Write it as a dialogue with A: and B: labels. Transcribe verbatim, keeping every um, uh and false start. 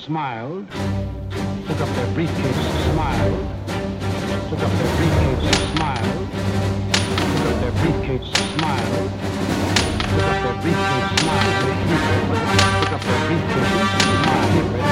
A: smiled, took up their briefcase, smiled, took up their briefcase, smiled, took up their briefcase, smiled, took up their briefcase, smiled, took up their briefcase, smiled.